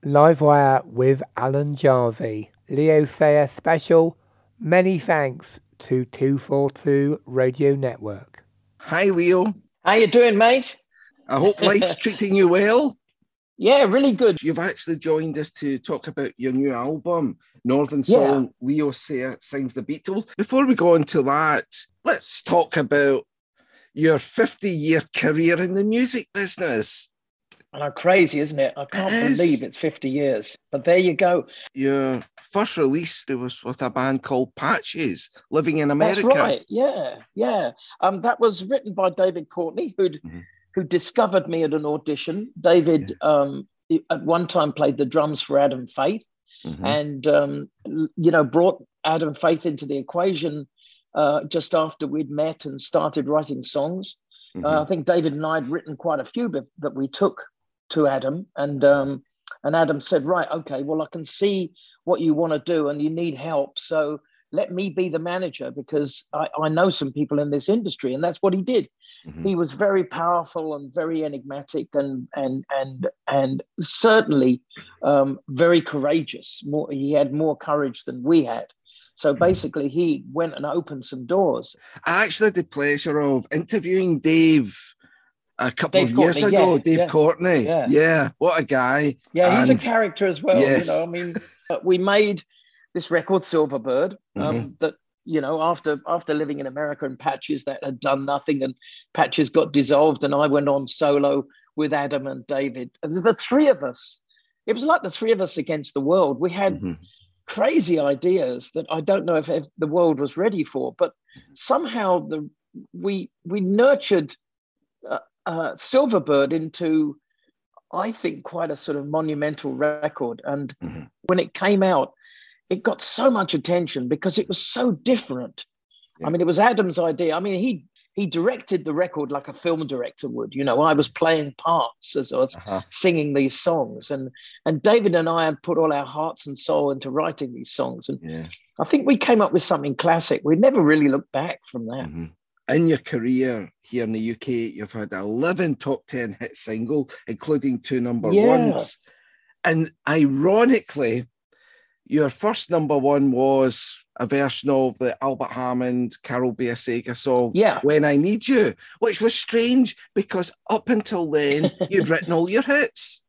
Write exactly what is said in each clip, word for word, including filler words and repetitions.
Livewire with Alan Jarvie. Leo Sayer special. Many thanks to two forty-two Radio Network. Hi, Leo. How you doing, mate? I hope life's treating you well. Yeah, really good. You've actually joined us to talk about your new album, Northern Soul, yeah. Leo Sayer Sings the Beatles. Before we go on to that, let's talk about your fifty-year career in the music business. I know, crazy, isn't it? I can't it believe it's fifty years. But there you go. Your first release was with a band called Patches, Living in America. That's right, yeah, yeah. Um, that was written by David Courtney, who'd, mm-hmm. who discovered me at an audition. David, yeah. um, at one time, played the drums for Adam Faith, mm-hmm. and, um, you know, brought Adam Faith into the equation uh, just after we'd met and started writing songs. Mm-hmm. Uh, I think David and I had written quite a few that we took to Adam, and um, and Adam said, right, okay, well, I can see what you want to do and you need help, so let me be the manager because I, I know some people in this industry. And that's what he did. Mm-hmm. He was very powerful and very enigmatic and and and and certainly um, very courageous. More, he had more courage than we had. So basically, he went and opened some doors. I actually had the pleasure of interviewing Dave a couple Dave of years Courtney, ago. yeah, Dave yeah, Courtney. Yeah. yeah, what a guy. Yeah, he's and, a character as well. Yes. You know, I mean, we made this record, Silverbird, um, mm-hmm. that, you know, after after living in America and Patches, that had done nothing, and Patches got dissolved, and I went on solo with Adam and David. And there's the three of us. It was like the three of us against the world. We had mm-hmm. crazy ideas that I don't know if, if the world was ready for, but somehow the we we nurtured uh, uh, Silverbird into, I think, quite a sort of monumental record. And mm-hmm. when it came out, it got so much attention because it was so different. Yeah. I mean, it was Adam's idea. I mean, he he directed the record like a film director would. You know, I was playing parts as I was uh-huh. singing these songs. And and David and I had put all our hearts and soul into writing these songs. And yeah. I think we came up with something classic. We never really looked back from that. Mm-hmm. In your career here in the U K, you've had eleven top ten hit single, including two number yeah. ones. And ironically, your first number one was a version of the Albert Hammond, Carol Biasiega song, yeah. When I Need You, which was strange because up until then, you'd written all your hits.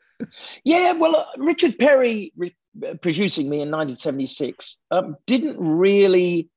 Yeah, well, uh, Richard Perry, re- producing me in nineteen seventy-six, um, didn't really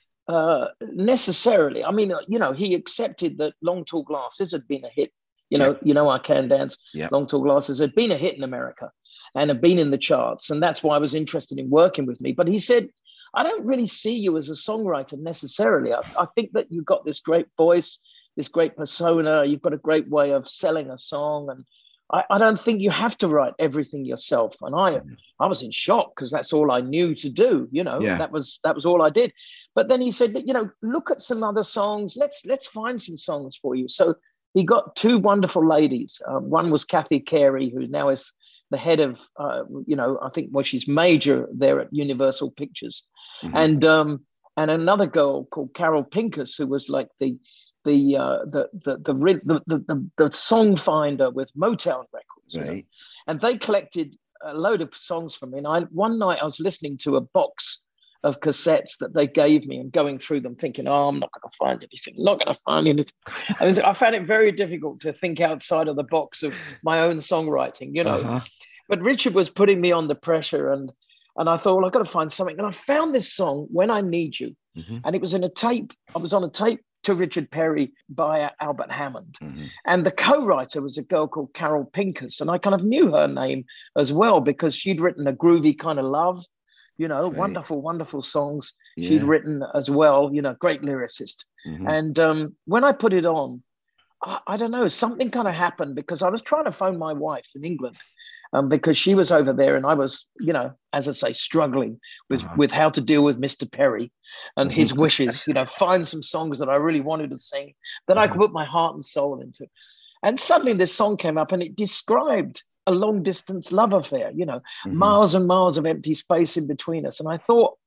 uh, necessarily, I mean, uh, you know, he accepted that Long Tall Glasses had been a hit. You know, yeah. you know, I Can Dance, yeah. Long Tall Glasses had been a hit in America and had been in the charts. And that's why I was interested in working with me. But he said, I don't really see you as a songwriter necessarily. I, I think that you've got this great voice, this great persona. You've got a great way of selling a song. And I, I don't think you have to write everything yourself. And I I was in shock because that's all I knew to do. You know, yeah. that was that was all I did. But then he said, you know, look at some other songs. Let's let's find some songs for you. So he got two wonderful ladies. Um, one was Kathy Carey, who now is the head of, uh, you know, I think, well, she's major there at Universal Pictures. Mm-hmm. And um, and another girl called Carol Pincus, who was like the the uh, the, the, the, the, the, the, the song finder with Motown Records. Right. You know? And they collected a load of songs from me. And I, one night I was listening to a box of cassettes that they gave me and going through them thinking, oh, I'm not going to find anything, not going to find anything. I, was, I found it very difficult to think outside of the box of my own songwriting, you know. Uh-huh. But Richard was putting me on the pressure, and and I thought, well, I've got to find something. And I found this song, When I Need You. Mm-hmm. And it was in a tape. I was on a tape to Richard Perry by Albert Hammond. Mm-hmm. And the co-writer was a girl called Carol Pincus. And I kind of knew her name as well because she'd written A Groovy Kind of Love. You know, right. wonderful, wonderful songs yeah. she'd written as well, you know, great lyricist. Mm-hmm. And um, when I put it on, I, I don't know, something kind of happened because I was trying to phone my wife in England um, because she was over there and I was, you know, as I say, struggling with, uh-huh. with how to deal with Mister Perry and his wishes, you know, find some songs that I really wanted to sing that uh-huh. I could put my heart and soul into. And suddenly this song came up and it described a long distance love affair, you know, mm-hmm. miles and miles of empty space in between us. And I thought,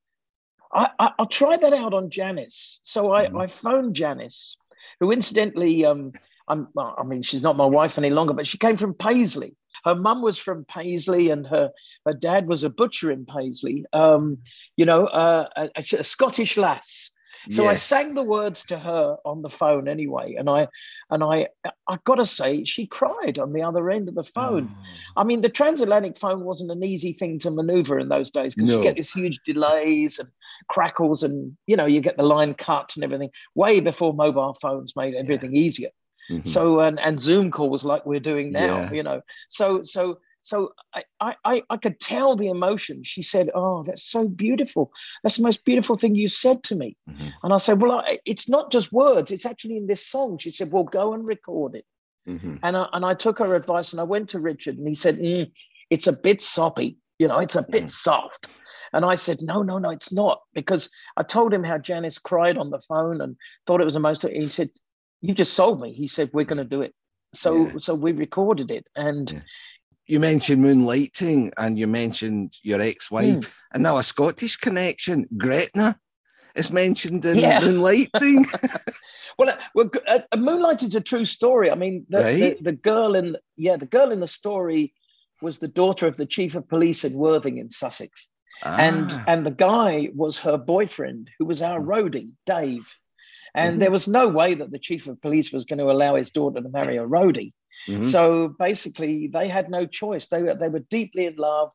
I, I, I'll try that out on Janice. So I, mm-hmm. I phoned Janice, who incidentally, um, I'm, well, I mean, she's not my wife any longer, but she came from Paisley. Her mum was from Paisley, and her, her dad was a butcher in Paisley, um, you know, uh, a, a Scottish lass. So yes. I sang the words to her on the phone anyway, and I, and I, I got to say, she cried on the other end of the phone. Oh. I mean, the transatlantic phone wasn't an easy thing to maneuver in those days, because no. you get these huge delays and crackles, and you know, you get the line cut and everything. Way before mobile phones made everything yeah. easier. Mm-hmm. So and and Zoom calls like we're doing now, yeah. you know. So so. So I, I, I could tell the emotion. She said, "Oh, that's so beautiful. That's the most beautiful thing you said to me." Mm-hmm. And I said, "Well, I, it's not just words. It's actually in this song." She said, "Well, go and record it." Mm-hmm. And, I, and I took her advice, and I went to Richard, and he said, mm, "It's a bit soppy. You know, it's a bit mm. soft." And I said, no, no, no, it's not. Because I told him how Janice cried on the phone and thought it was the most. He said, "You just sold me." He said, "We're going to do it." So, yeah. so we recorded it. And yeah. You mentioned Moonlighting, and you mentioned your ex-wife, mm. and now a Scottish connection, Gretna, is mentioned in yeah. Moonlighting. well, well, uh, Moonlight is a true story. I mean, the, right? the, the girl in yeah, the girl in the story was the daughter of the chief of police in Worthing in Sussex, ah. and and the guy was her boyfriend, who was our roadie, Dave. And mm-hmm. there was no way that the chief of police was going to allow his daughter to marry a roadie. Mm-hmm. So basically, they had no choice. They were, they were deeply in love.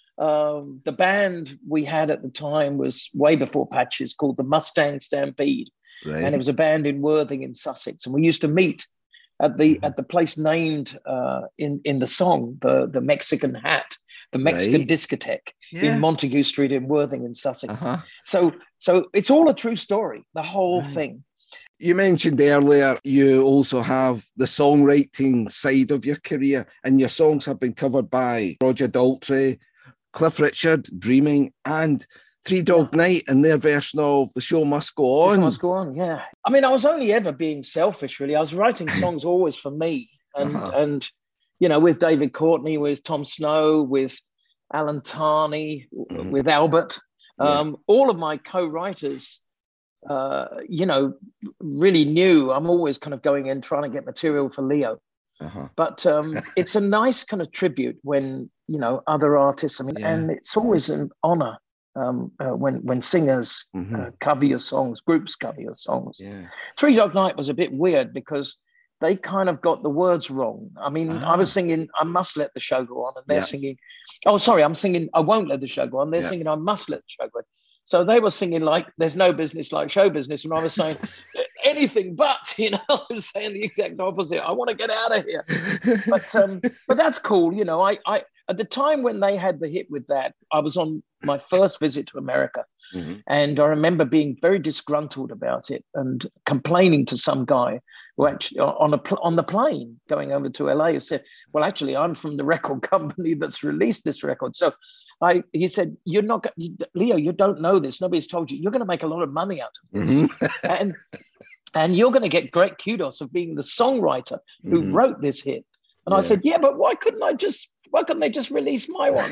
Um, the band we had at the time was way before Patches, called the Mustang Stampede. Right. And it was a band in Worthing in Sussex. And we used to meet at the mm-hmm. at the place named uh, in, in the song, the, the Mexican Hat, the Mexican right. discotheque yeah. in Montague Street in Worthing in Sussex. Uh-huh. So, so it's all a true story, the whole right. thing. You mentioned earlier you also have the songwriting side of your career, and your songs have been covered by Roger Daltrey, Cliff Richard, Dreaming, and Three Dog Night in their version of The Show Must Go On. The Show Must Go On, yeah. I mean, I was only ever being selfish, really. I was writing songs always for me. And, uh-huh. and you know, with David Courtney, with Tom Snow, with Alan Tarney, mm-hmm. with Albert. Um, yeah. All of my co-writers, uh, you know, really knew I'm always kind of going in trying to get material for Leo. Uh-huh. But um, it's a nice kind of tribute when, you know, other artists, I mean, yeah. and it's always an honor um, uh, when when singers mm-hmm. uh, cover your songs, groups cover your songs. Yeah. Three Dog Night was a bit weird because they kind of got the words wrong. I mean, uh-huh. I was singing, I must let the show go on, and they're yeah. singing, oh, sorry, I'm singing, I won't let the show go on. They're yeah. singing, I must let the show go on. So they were singing like, there's no business like show business. And I was saying, anything but, you know, I was saying the exact opposite. I want to get out of here. But um, but that's cool. You know, I, I at the time when they had the hit with that, I was on my first visit to America. Mm-hmm. And I remember being very disgruntled about it and complaining to some guy who actually on a on the plane going over to L A who said, well, actually, I'm from the record company that's released this record. So I, he said, you're not, Leo, you don't know this. Nobody's told you. You're going to make a lot of money out of this. Mm-hmm. and and you're going to get great kudos of being the songwriter who mm-hmm. wrote this hit. And yeah. I said, yeah, but why couldn't I just, why couldn't they just release my one?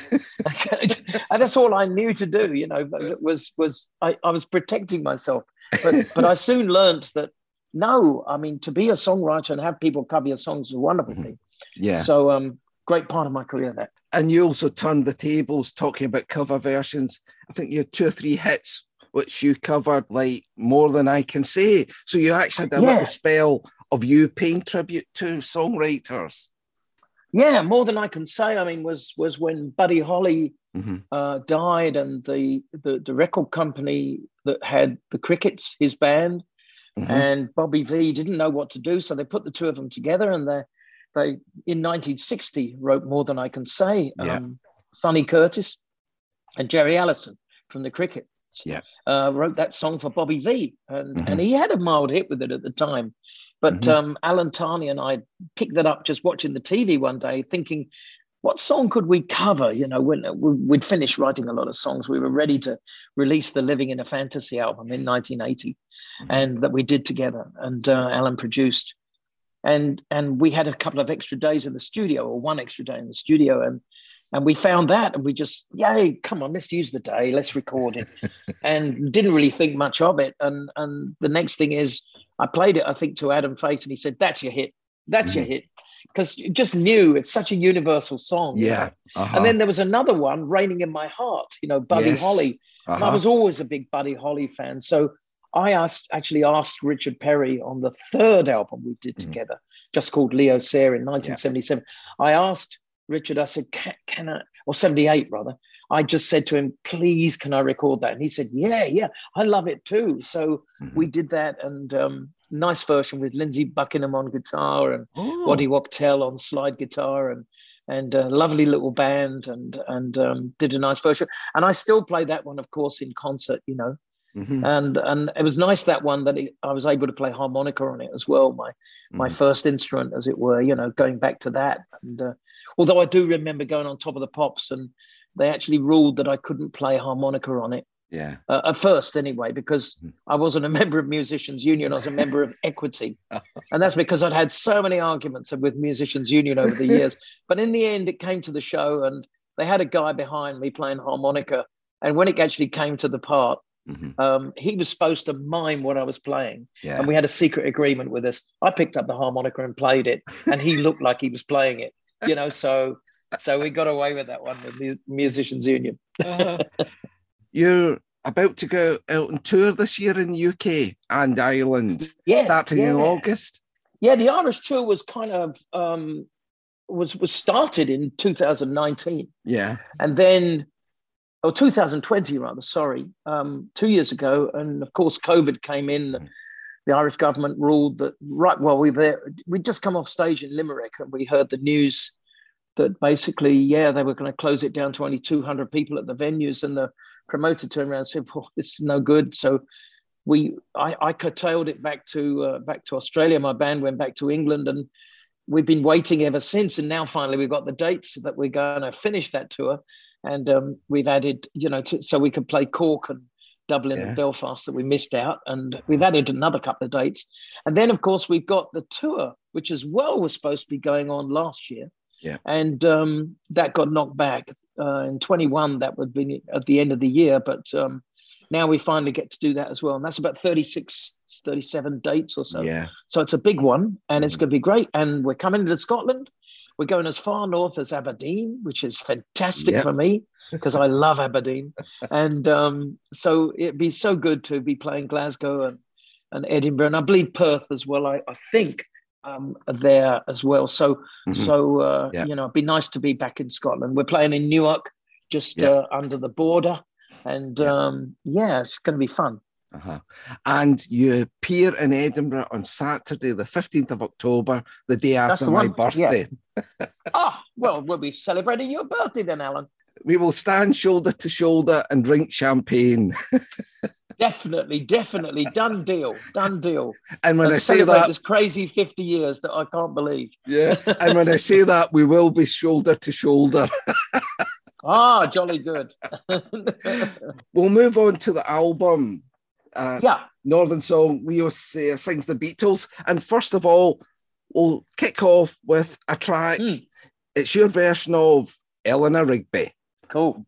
And that's all I knew to do, you know, was, was I, I was protecting myself. But, but I soon learned that, no, I mean, to be a songwriter and have people cover your songs is a wonderful mm-hmm. thing. Yeah. So um, great part of my career, that. And you also turned the tables talking about cover versions. I think you had two or three hits which you covered, like More Than I Can Say. So you actually had a yeah. little spell of you paying tribute to songwriters. Yeah, More Than I Can Say, I mean, was was when Buddy Holly mm-hmm. uh, died, and the, the, the record company that had the Crickets, his band, mm-hmm. and Bobby Vee didn't know what to do. So they put the two of them together, and they They, in nineteen sixty, wrote More Than I Can Say. Yeah. Um, Sonny Curtis and Jerry Allison from the Crickets yeah. uh, wrote that song for Bobby Vee. And, mm-hmm. and he had a mild hit with it at the time. But mm-hmm. um, Alan Tarney and I picked that up just watching the T V one day, thinking, what song could we cover? You know, when we'd finished writing a lot of songs, we were ready to release the Living in a Fantasy album in nineteen eighty, mm-hmm. and that we did together. And uh, Alan produced. And and we had a couple of extra days in the studio, or one extra day in the studio, and and we found that, and we just, yay, come on, let's use the day, let's record it, and didn't really think much of it. And and the next thing is, I played it, I think, to Adam Faith, and he said, "That's your hit, that's mm-hmm. your hit." because just knew it's such a universal song. Yeah. You know? Uh-huh. And then there was another one, Raining in My Heart, you know, Buddy Yes. Holly. Uh-huh. And I was always a big Buddy Holly fan. So I asked, actually asked Richard Perry on the third album we did Mm-hmm. together, just called Leo Sayer in nineteen seventy-seven. Yeah. I asked Richard, I said, can, can I, or seventy-eight rather, I just said to him, please, can I record that? And he said, yeah, yeah, I love it too. So mm-hmm. we did that, and um, nice version with Lindsey Buckingham on guitar and oh. Waddy Wachtel on slide guitar, and and a lovely little band, and and um, did a nice version. And I still play that one, of course, in concert, you know. Mm-hmm. And and it was nice, that one, that it, I was able to play harmonica on it as well, my mm-hmm. my first instrument, as it were, you know, going back to that. And uh, although I do remember going on Top of the Pops, and they actually ruled that I couldn't play harmonica on it. Yeah. Uh, at first, anyway, because I wasn't a member of Musicians Union, I was a member of Equity. And that's because I'd had so many arguments with Musicians Union over the years. But in the end, it came to the show, and they had a guy behind me playing harmonica. And when it actually came to the part, mm-hmm. um, he was supposed to mime what I was playing. Yeah. And we had a secret agreement with us. I picked up the harmonica and played it, and he looked like he was playing it, you know, so so we got away with that one with the Musicians Union. uh, you're about to go out on tour this year in the U K and Ireland, yeah, starting yeah. in August. Yeah, the Irish tour was kind of um, was was started in two thousand nineteen. Yeah, and then or two thousand twenty rather. Sorry, um, two years ago, and of course COVID came in. Mm. The Irish government ruled that right while we were there, we'd just come off stage in Limerick, and we heard the news that basically, yeah, they were going to close it down to only two hundred people at the venues, and the promoter turned around and said, well, this is no good. So we, I, I curtailed it back to uh, back to Australia. My band went back to England, and we've been waiting ever since. And now finally we've got the dates that we're going to finish that tour. And um, we've added, you know, to, so we could play Cork and Dublin yeah. and Belfast that we missed out. And we've added another couple of dates. And then, of course, we've got the tour, which as well was supposed to be going on last year. Yeah. And um, that got knocked back. Uh, in twenty-one, that would be at the end of the year. But um, now we finally get to do that as well. And that's about thirty-six, thirty-seven dates or so. Yeah. So it's a big one, and mm. it's going to be great. And we're coming to Scotland. We're going as far north as Aberdeen, which is fantastic yep. for me because I love Aberdeen. And um, so it'd be so good to be playing Glasgow and, and Edinburgh. And I believe Perth as well, I, I think. Um, there as well. So, mm-hmm. so uh, yeah. you know, it'd be nice to be back in Scotland. We're playing in Newark, just yeah. uh, under the border. And yeah, um, yeah it's going to be fun. Uh-huh. And you appear in Edinburgh on Saturday, the fifteenth of October, the day after the my birthday. Yeah. Oh, well, we'll be celebrating your birthday then, Alan. We will stand shoulder to shoulder and drink champagne. Definitely, definitely. Done deal. Done deal. And when and I say that, this crazy fifty years that I can't believe. Yeah. And when I say that, we will be shoulder to shoulder. Ah, jolly good. We'll move on to the album. Uh, yeah. Northern Song, Leo Sayer sings the Beatles. And first of all, we'll kick off with a track. Mm. It's your version of Eleanor Rigby. Cool.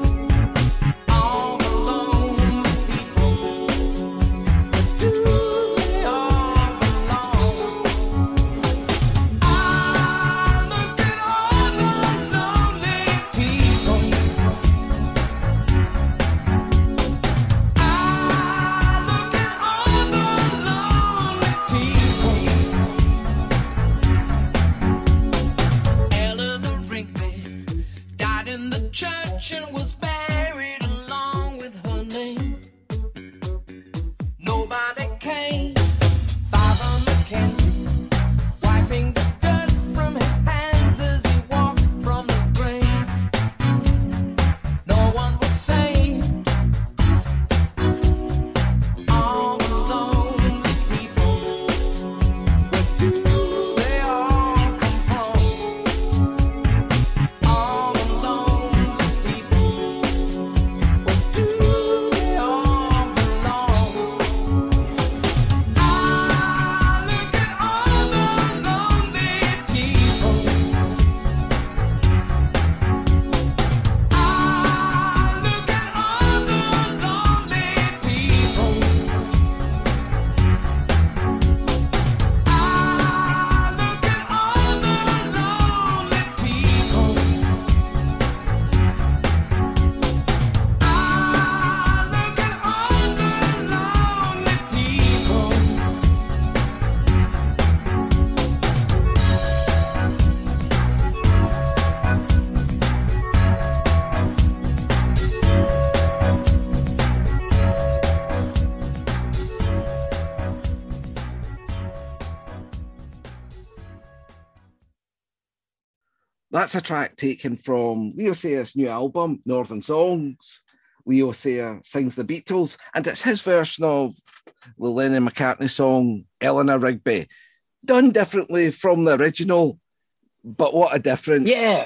Ooh. That's a track taken from Leo Sayer's new album, Northern Songs. Leo Sayer sings the Beatles, and it's his version of the Lennon McCartney song, Eleanor Rigby. Done differently from the original, but what a difference. Yeah.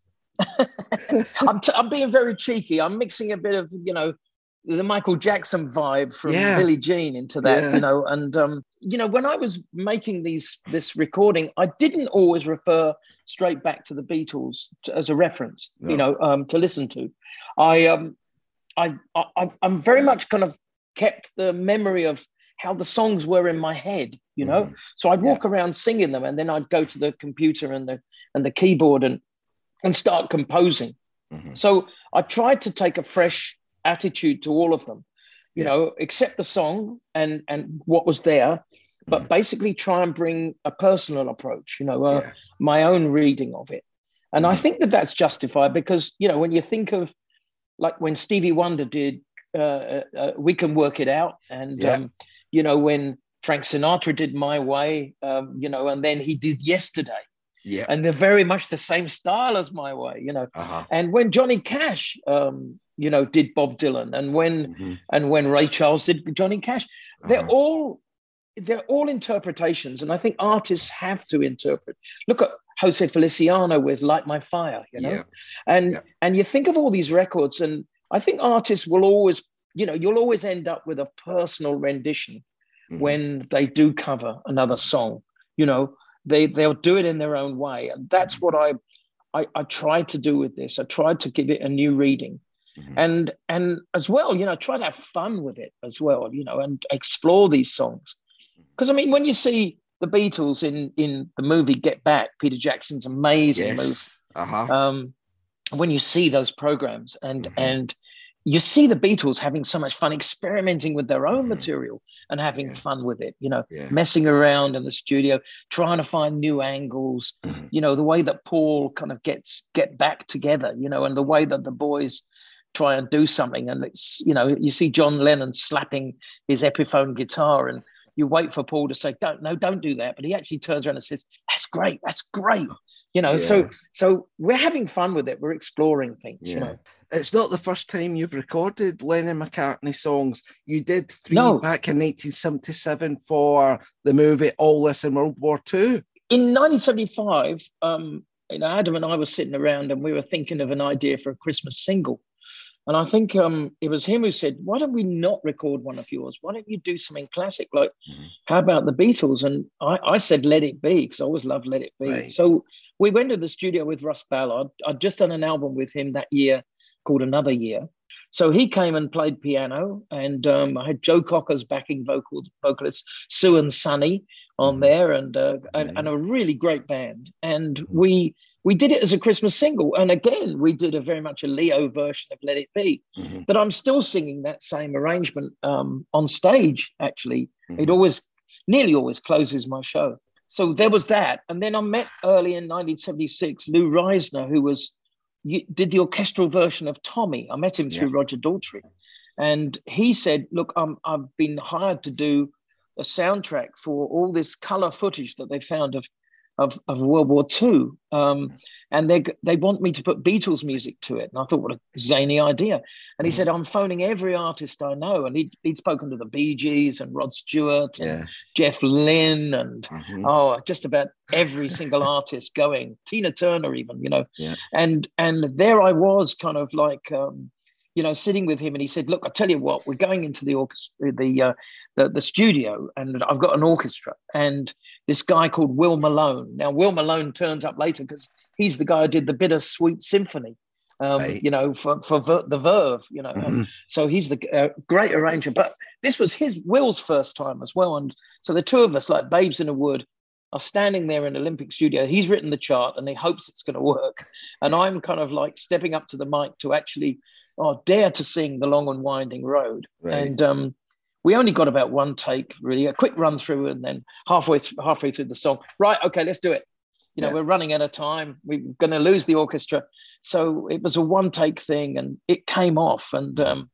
I'm, t- I'm being very cheeky. I'm mixing a bit of, you know, the Michael Jackson vibe from yeah. Billie Jean into that, yeah. you know, and, um, you know, when I was making these this recording, I didn't always refer straight back to the Beatles to, as a reference, no. you know, um, to listen to. I, um, I, I, I'm very much kind of kept the memory of how the songs were in my head, you know. Mm. So I'd walk yeah. around singing them, and then I'd go to the computer and the and the keyboard and and start composing. Mm-hmm. So I tried to take a fresh attitude to all of them, you yeah. know, accept the song and and what was there, but mm-hmm. basically try and bring a personal approach, you know, uh, yeah. my own reading of it. And mm-hmm. I think that that's justified because, you know, when you think of like when Stevie Wonder did uh, uh, We Can Work It Out, and yeah. um, you know, when Frank Sinatra did My Way, um, you know, and then he did Yesterday. Yeah. And they're very much the same style as My Way, you know. Uh-huh. And when Johnny Cash, um, you know, did Bob Dylan, and when mm-hmm. and when Ray Charles did Johnny Cash, uh-huh. they're all they're all interpretations, and I think artists have to interpret. Look at Jose Feliciano with Light My Fire, you know, yeah. and yeah. and you think of all these records, and I think artists will always, you know, you'll always end up with a personal rendition mm-hmm. when they do cover another song, you know. They, they'll do it in their own way. And that's what I, I, I tried to do with this. I tried to give it a new reading. Mm-hmm. And, and as well, you know, try to have fun with it as well, you know, and explore these songs. Because, I mean, when you see the Beatles in, in the movie Get Back, Peter Jackson's amazing yes. movie. Uh-huh. Um, when you see those programs and, mm-hmm. and you see the Beatles having so much fun experimenting with their own mm-hmm. material and having yeah. fun with it, you know, yeah. messing around in the studio, trying to find new angles, mm-hmm. you know, the way that Paul kind of gets get back together, you know, and the way that the boys try and do something. And it's, you know, you see John Lennon slapping his Epiphone guitar and you wait for Paul to say, don't, no, don't do that. But he actually turns around and says, that's great. That's great. You know, yeah. so so we're having fun with it. We're exploring things, yeah. you know. It's not the first time you've recorded Lennon McCartney songs. You did three no. back in nineteen seventy-seven for the movie All This in World War Two. In nineteen seventy-five, um, you know, Adam and I were sitting around and we were thinking of an idea for a Christmas single. And I think um, it was him who said, why don't we not record one of yours? Why don't you do something classic? Like, mm-hmm. how about the Beatles? And I, I said, Let It Be, because I always loved Let It Be. Right. So we went to the studio with Russ Ballard. I'd just done an album with him that year called Another Year. So he came and played piano, and um, I had Joe Cocker's backing vocal, vocalists, Sue and Sonny on mm-hmm. there, and, uh, and and a really great band. And we we did it as a Christmas single. And again, we did a very much a Leo version of Let It Be, mm-hmm. that I'm still singing that same arrangement um, on stage, actually. Mm-hmm. It always, nearly always closes my show. So there was that. And then I met early in nineteen seventy-six, Lou Reisner, who was did the orchestral version of Tommy. I met him through yeah. Roger Daltrey. And he said, look, um, I've been hired to do a soundtrack for all this color footage that they found of Of, of World War Two, um, and they they want me to put Beatles music to it. And I thought, what a zany idea. And he mm. said, I'm phoning every artist I know. And he'd, he'd spoken to the Bee Gees and Rod Stewart and yeah. Jeff Lynne and, mm-hmm. oh, just about every single artist going, Tina Turner even, you know. Yeah. And, and there I was kind of like, um, you know, sitting with him, and he said, look, I tell you what, we're going into the orchestra, the, uh, the the studio, and I've got an orchestra, and this guy called Will Malone. Now, Will Malone turns up later because he's the guy who did the Bittersweet Symphony, um, right. you know, for, for Ver- the Verve, you know. Mm-hmm. So he's the uh, great arranger, but this was his, Will's first time as well. And so the two of us, like babes in a wood, are standing there in Olympic studio. He's written the chart and he hopes it's going to work. And I'm kind of like stepping up to the mic to actually oh, dare to sing The Long and Winding Road. Right. And um, we only got about one take, really, a quick run through, and then halfway th- halfway through the song, right, okay, let's do it. You know, yeah. we're running out of time. We're going to lose the orchestra. So it was a one take thing, and it came off. And um,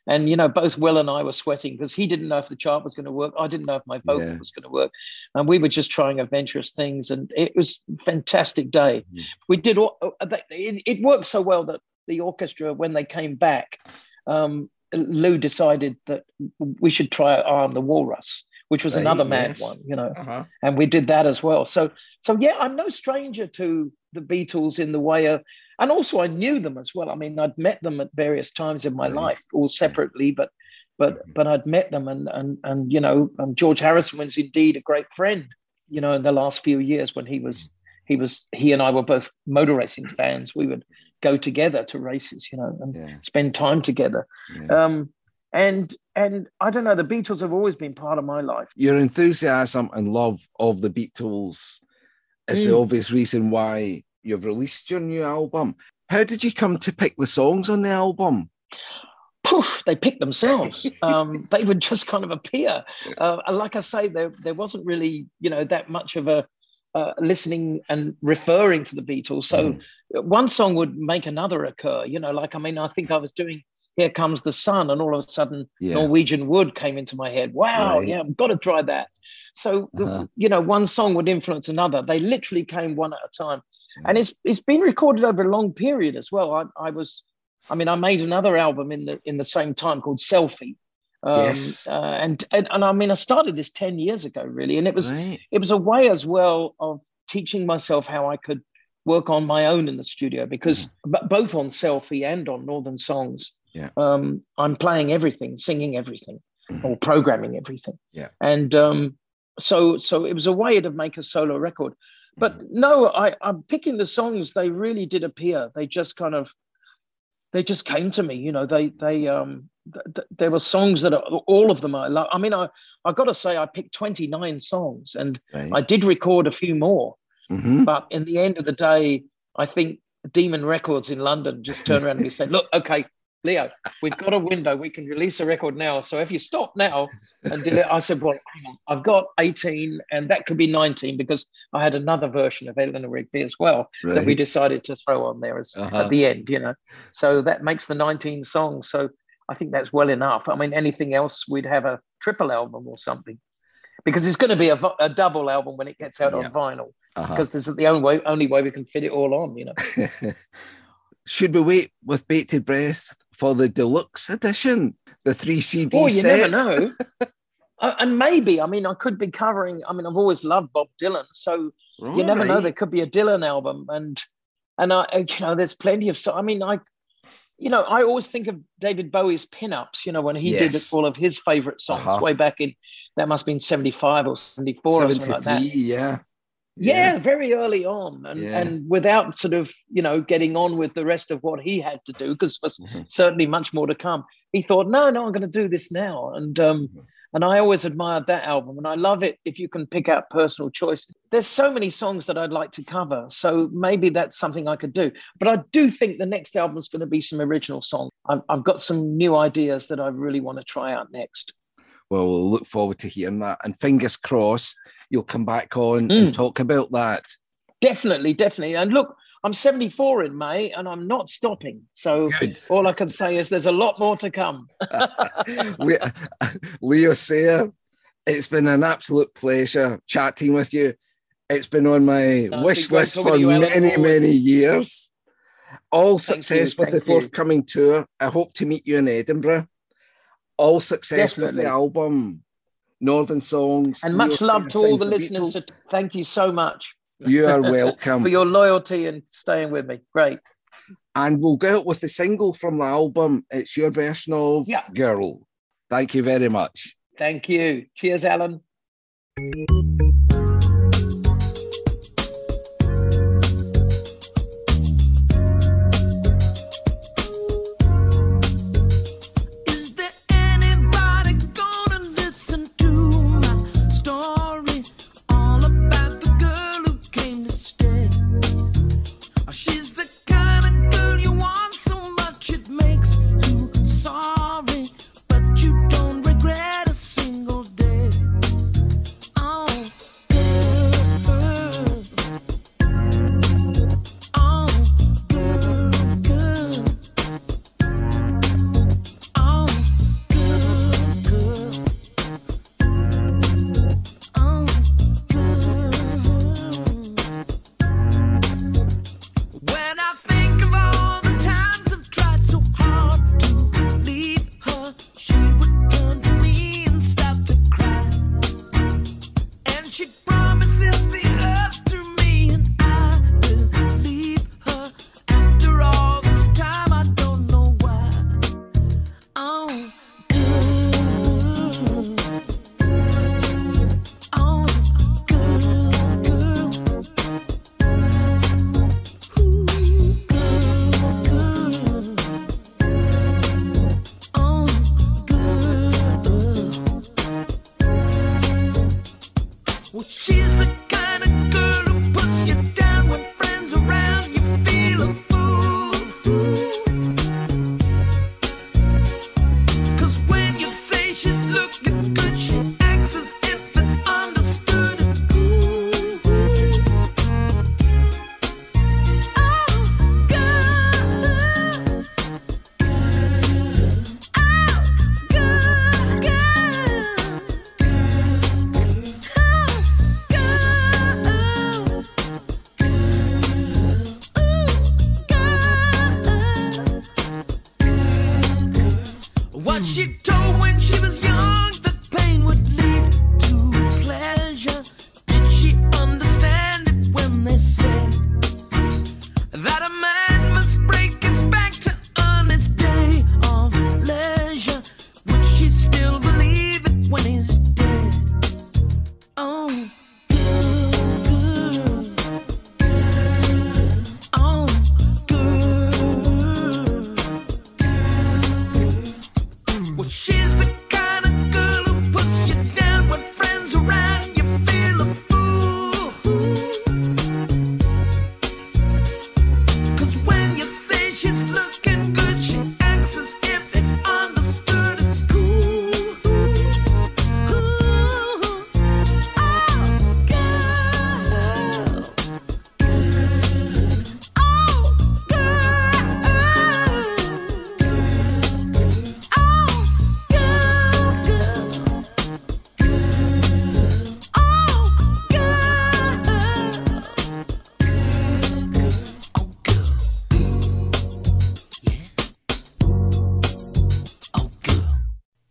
And, you know, both Will and I were sweating because he didn't know if the chart was going to work. I didn't know if my vocal yeah. was going to work. And we were just trying adventurous things. And it was a fantastic day. Mm-hmm. We did all, it, it worked so well that the orchestra, when they came back, um, Lou decided that we should try Arm the Walrus, which was right, another mad yes. one, you know, uh-huh. and we did that as well. So, so yeah, I'm no stranger to the Beatles in the way of, and also I knew them as well. I mean, I'd met them at various times in my right. life, all separately, but, but, mm-hmm. but I'd met them, and and and you know, um, George Harrison was indeed a great friend, you know, in the last few years when he was, he was, he and I were both motor racing fans. We would go together to races, you know, and yeah. spend time together. Yeah. Um, and and I don't know, the Beatles have always been part of my life. Your enthusiasm and love of the Beatles is mm. the obvious reason why you've released your new album. How did you come to pick the songs on the album? Poof, they picked themselves. um, they would just kind of appear. Uh, like I say, there there wasn't really, you know, that much of a uh, listening and referring to the Beatles. So mm. one song would make another occur. You know, like I mean, I think I was doing Here Comes the Sun, and all of a sudden yeah. Norwegian Wood came into my head. Wow, right. yeah, I've got to try that. So uh-huh. you know, one song would influence another. They literally came one at a time. And it's it's been recorded over a long period as well. I, I was, I mean, I made another album in the in the same time called Selfie, um, yes. uh, and, and and I mean, I started this ten years ago, really, and it was right. it was a way as well of teaching myself how I could work on my own in the studio, because mm. both on Selfie and on Northern Songs, yeah. um, I'm playing everything, singing everything, mm. or programming everything, yeah, and um, so so it was a way to make a solo record. But no, I, I'm picking the songs. They really did appear. They just kind of, they just came to me. You know, they, they, um, th- th- there were songs that are, all of them I love. I mean, I, I got to say, I picked twenty-nine songs, and right. I did record a few more. Mm-hmm. But in the end of the day, I think Demon Records in London just turned around and said, "Look, okay, Leo, we've got a window. We can release a record now. So if you stop now and delete," I said, "Well, hang on. I've got eighteen, and that could be nineteen, because I had another version of Eleanor Rigby as well right. that we decided to throw on there as, uh-huh. at the end, you know. So that makes the nineteen songs. So I think that's well enough. I mean, anything else, we'd have a triple album or something, because it's going to be a, a double album when it gets out yeah. on vinyl, uh-huh. because this is the only way, only way we can fit it all on, you know." Should we wait with bated breath for the deluxe edition, the three C D oh, you set? Never know. uh, and maybe, I mean, I could be covering, I mean, I've always loved Bob Dylan, so right. you never know, there could be a Dylan album. And, and I, you know, there's plenty of, so I mean, I, you know, I always think of David Bowie's pinups, you know, when he yes. did all of his favorite songs uh-huh. way back in, that must have been seventy-five or seventy-four or something like that. Yeah. Yeah, yeah, very early on, and yeah. and without sort of, you know, getting on with the rest of what he had to do, because there was mm-hmm. certainly much more to come. He thought, no, no, I'm going to do this now, and um, mm-hmm. and I always admired that album, and I love it if you can pick out personal choices. There's so many songs that I'd like to cover, so maybe that's something I could do. But I do think the next album is going to be some original songs. I've, I've got some new ideas that I really want to try out next. Well, we'll look forward to hearing that, and fingers crossed you'll come back on mm. and talk about that. Definitely, definitely. And look, I'm seventy-four in May, and I'm not stopping. So Good. All I can say is there's a lot more to come. Leo Sayer, it's been an absolute pleasure chatting with you. It's been on my no, wish list for you, many, Alan, many years. All Thank success you. with Thank the forthcoming you. tour. I hope to meet you in Edinburgh. All success Definitely. with the album, Northern Songs. And much Leo love Sayer to all the listeners. To, thank you so much. You are welcome. For your loyalty and staying with me. Great. And we'll go out with the single from the album. It's your version of yeah. Girl. Thank you very much. Thank you. Cheers, Alan. Oh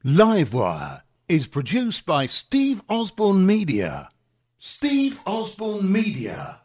Livewire is produced by Steve Osborne Media. Steve Osborne Media.